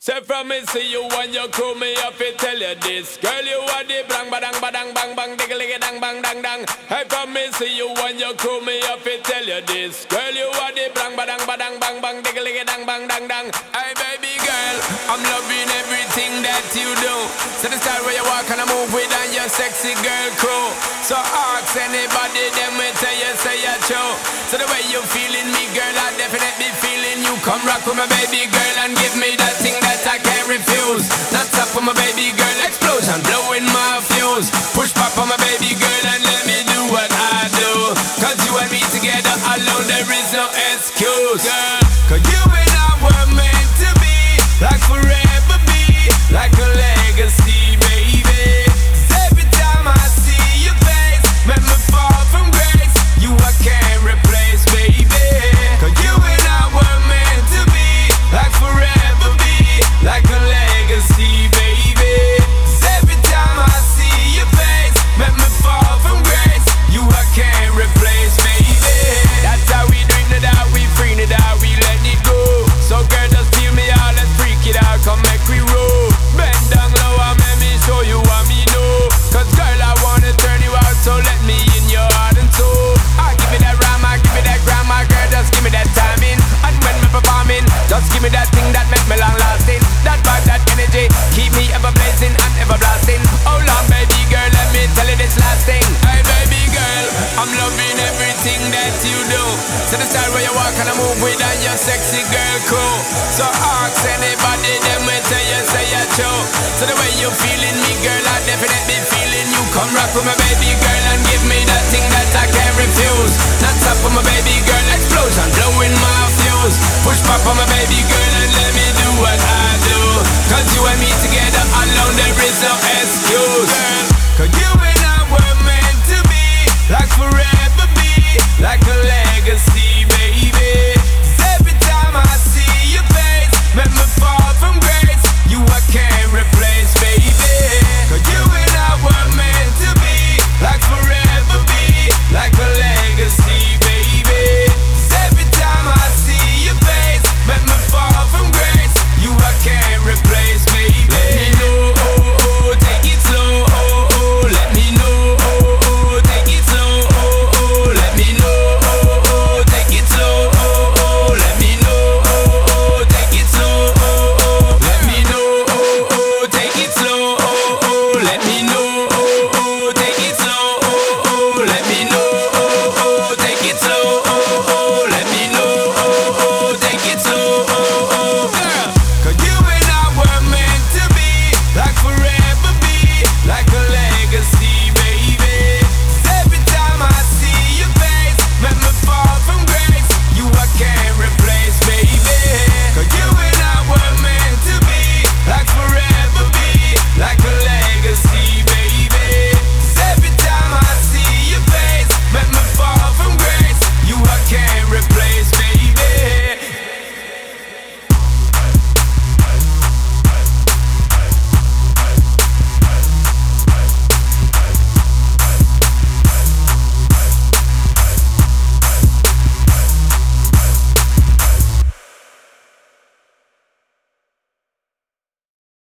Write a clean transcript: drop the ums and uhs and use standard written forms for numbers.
Say from me see you when you crew me up it tell you this. Girl you are the bang badang badang bang bang digga dang bang dang dang. Hey from me see you when you crew me up it tell you this. Girl you are the bang badang badang bang bang digga dang bang dang dang. Hey baby girl, I'm loving everything that you do. So the style where you walk and I move with and your sexy girl crew. So ask anybody them will tell you say you're true. So the way you feeling me girl I definitely feeling you. Come rock with my baby girl and give me that thing that I can't refuse. Not stop for my baby girl, explosion, blowing my fuse. Push pop on my baby girl and let me do what I do. Cause you and me together alone, there is no excuse. Girl, cause you and I were meant to be, like forever be, like a legacy, baby. 'Cause every time I see your face, make me fall from grace. You I can't replace, baby. Cause you and I were meant to be, like forever be, like a legacy, baby. 'Cause every time I see your face, make me fall from grace. You I can't replace, baby. That's how we drink it out, we free it out, we let it go. So girl, just feel me out, let's freak it out, come make we roll. Bend down low and let me show you what me know. Cause girl, I wanna turn you out, so let me in your heart and soul. I give me that rhyme, I give me that grammar, girl, just give me that timing. And when me performing, just give me that thing that make me long lasting. That vibe, that energy, keep me ever blazing and ever blasting. Oh Lord, baby girl, let me tell you this last thing. Hey baby girl, I'm loving everything that you do. So the style where you walk and I move with and your sexy girl crew. So ask anybody, them will tell you say you're true. So the way you feeling me girl, I definitely feeling you. Come rock with my baby girl and give me that thing that I can't refuse. Not stop for my baby girl, explosion, blowing my fuse. Push pop on my baby girl and let me do what I do. Cause you and me together